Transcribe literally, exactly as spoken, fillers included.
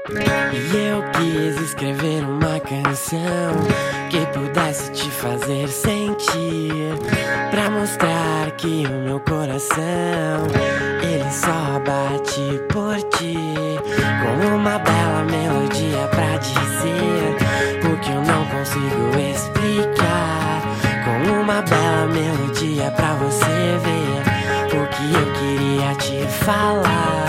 E eu quis escrever uma canção que pudesse te fazer sentir, pra mostrar que o meu coração, ele só bate por ti, com uma bela melodia pra dizer o que eu não consigo explicar, com uma bela melodia pra você ver o que eu queria te falar.